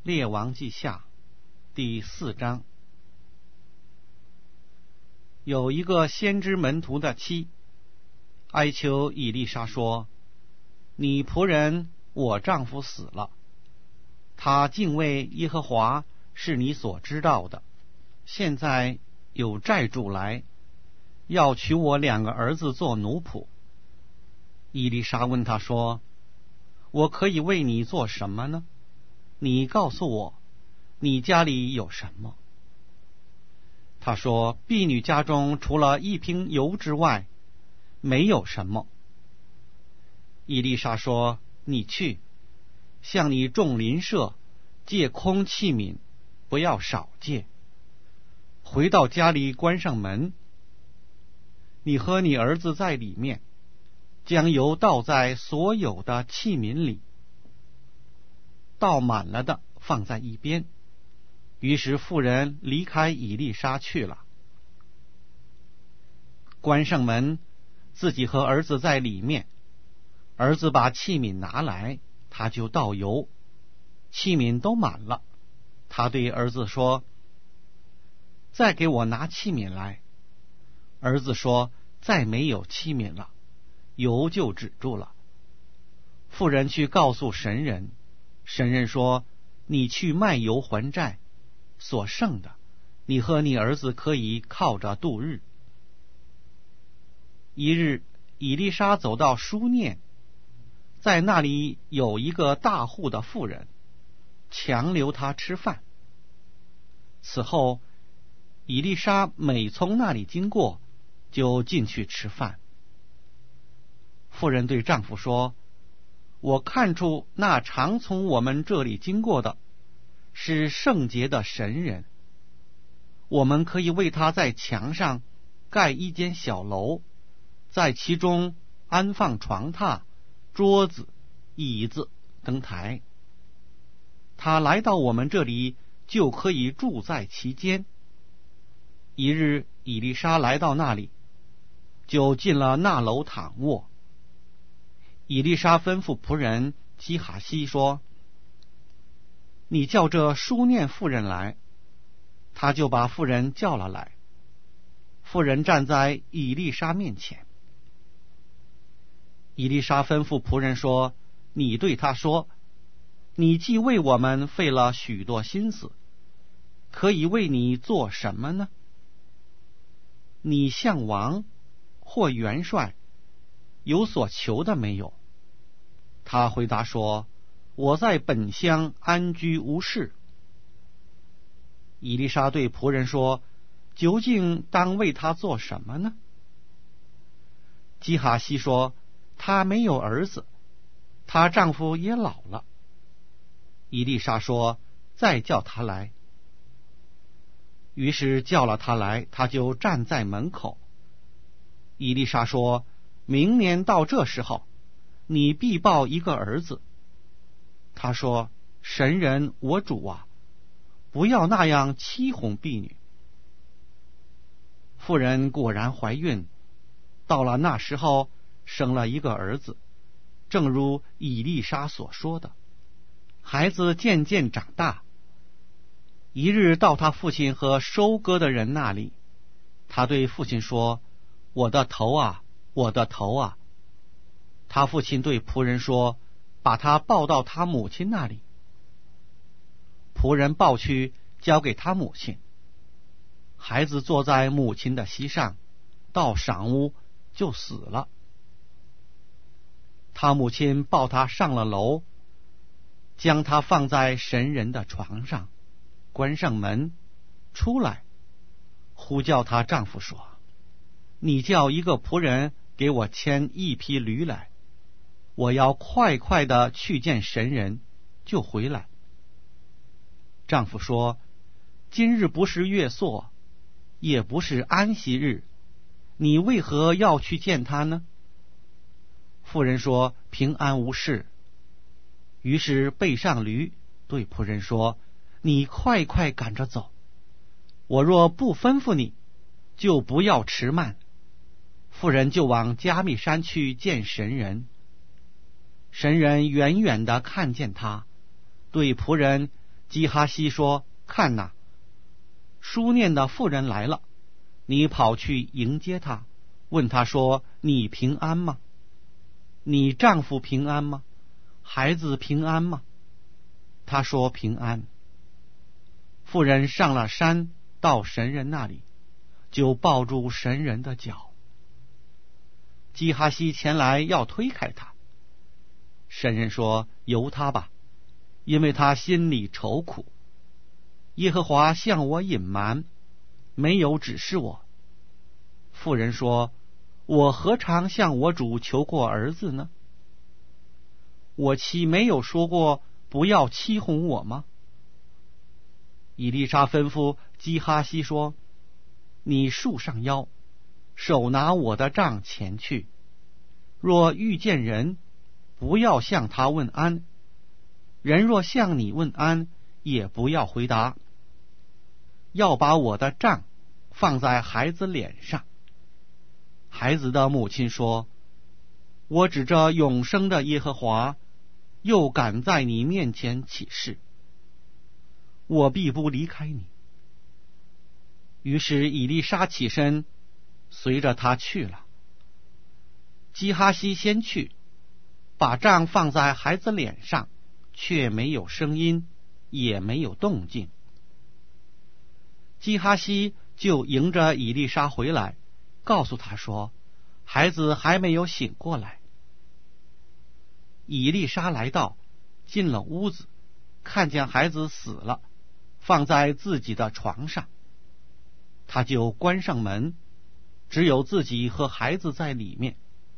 列王记下第4章。有一个先知门徒的妻哀求以利沙说：你仆人我丈夫死了，他敬畏耶和华是你所知道的，现在有债主来要娶我2个儿子做奴仆。以利沙问他说：我可以为你做什么呢？你告诉我，你家里有什么？他说：婢女家中除了1瓶油之外，没有什么。以利沙说：你去，向你众邻舍借空器皿，不要少借。回到家里关上门，你和你儿子在里面，将油倒在所有的器皿里，倒满了的放在一边。于是妇人离开以利沙去了，关上门，自己和儿子在里面。儿子把器皿拿来，他就倒油，器皿都满了。他对儿子说：再给我拿器皿来。儿子说：再没有器皿了，油就止住了。妇人去告诉神人，神人说：你去卖油还债，所剩的你和你儿子可以靠着度日。一日，以利沙走到书念，在那里有一个大户的妇人，强留他吃饭。此后以利沙每从那里经过，就进去吃饭。妇人对丈夫说：我看出那常从我们这里经过的是圣洁的神人，我们可以为他在墙上盖一间小楼，在其中安放床榻、桌子、椅子、灯台。他来到我们这里，就可以住在其间。一日，以利沙来到那里，就进了那楼躺卧。以利沙吩咐仆人基哈西说：你叫这书念妇人来。他就把妇人叫了来。妇人站在以利沙面前。以利沙吩咐仆人说：你对他说，你既为我们费了许多心思，可以为你做什么呢？你向王或元帅有所求的没有？他回答说：我在本乡安居无事。以利沙对仆人说：究竟当为他做什么呢？基哈西说：他没有儿子，她丈夫也老了。以利沙说：再叫他来。于是叫了他来，他就站在门口。以利沙说：明年到这时候，你必抱一个儿子。他说：神人我主啊，不要那样欺哄婢女。妇人果然怀孕，到了那时候生了一个儿子，正如以利沙所说的。孩子渐渐长大。一日到他父亲和收割的人那里，他对父亲说：我的头啊，我的头啊。他父亲对仆人说：把他抱到他母亲那里。仆人抱去，交给他母亲。孩子坐在母亲的膝上，到晌午就死了。他母亲抱他上了楼，将他放在神人的床上，关上门，出来，呼叫她丈夫说：你叫一个仆人给我牵1匹驴来，我要快快的去见神人，就回来。丈夫说：今日不是月朔，也不是安息日，你为何要去见他呢？妇人说：平安无事。于是背上驴，对仆人说：你快快赶着走，我若不吩咐你，就不要迟慢。妇人就往加密山去见神人。神人远远的看见他，对仆人基哈西说：看哪，书念的妇人来了，你跑去迎接她，问她说：你平安吗？你丈夫平安吗？孩子平安吗？她说平安。妇人上了山，到神人那里，就抱住神人的脚。基哈西前来要推开他，神人说：由他吧，因为他心里愁苦。耶和华向我隐瞒，没有指示我。妇人说：我何尝向我主求过儿子呢？我妻没有说过不要欺哄我吗？以利沙吩咐基哈西说：你束上腰，手拿我的杖前去，若遇见人，不要向他问安，人若向你问安，也不要回答，要把我的杖放在孩子脸上。孩子的母亲说：我指着永生的耶和华，又敢在你面前起誓，我必不离开你。于是以利沙起身，随着他去了。基哈西先去，把杖放在孩子脸上，却没有声音，也没有动静。基哈西就迎着以利沙回来，告诉他说：孩子还没有醒过来。以利沙来到，进了屋子，看见孩子死了，放在自己的床上，他就关上门，只有自己和孩子在里面。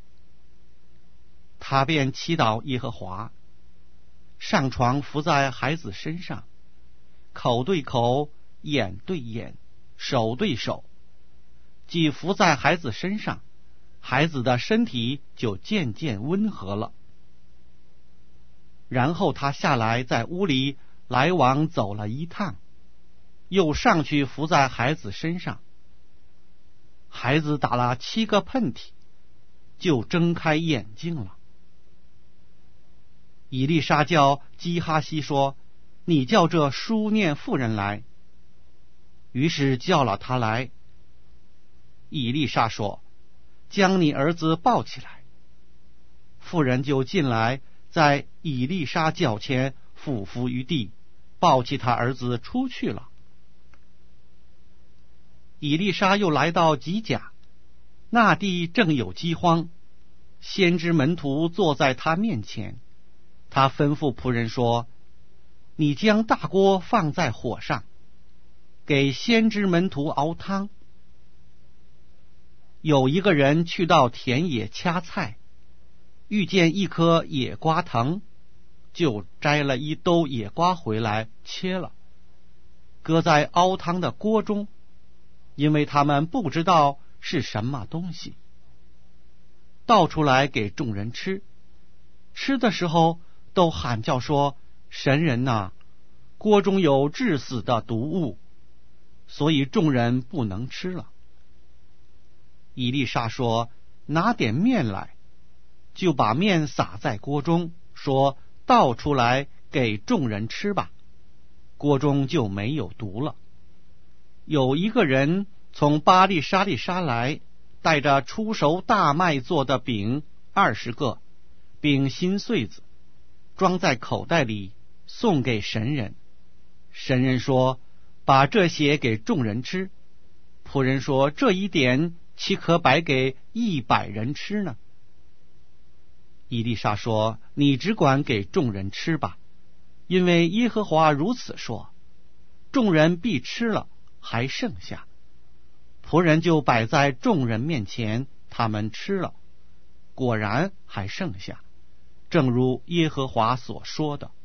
他便祈祷耶和华，上床伏在孩子身上，口对口，眼对眼，手对手，既伏在孩子身上，孩子的身体就渐渐温和了。然后他下来，在屋里来往走了一趟，又上去伏在孩子身上。孩子打了7个喷嚏，就睁开眼睛了。以利沙叫基哈西说：你叫这书念妇人来。于是叫了他来。以利沙说：将你儿子抱起来。妇人就进来，在以利沙脚前俯伏于地，抱起他儿子出去了。以利沙又来到吉甲，那地正有饥荒，先知门徒坐在他面前。他吩咐仆人说：你将大锅放在火上，给先知门徒熬汤。有一个人去到田野掐菜，遇见一棵野瓜藤，就摘了1兜野瓜回来，切了，搁在熬汤的锅中，因为他们不知道是什么东西。倒出来给众人吃，吃的时候都喊叫说：神人哪，锅中有致死的毒物，所以众人不能吃了。以利沙说：拿点面来，就把面撒在锅中，说：倒出来给众人吃吧，锅中就没有毒了。有一个人从巴利沙利沙来，带着出熟大麦做的饼20个，并新穗子，装在口袋里，送给神人。神人说：把这些给众人吃。仆人说：这一点岂可摆给100人吃呢？以利沙说：你只管给众人吃吧，因为耶和华如此说，众人必吃了，还剩下。仆人就摆在众人面前，他们吃了，果然还剩下，正如耶和华所说的。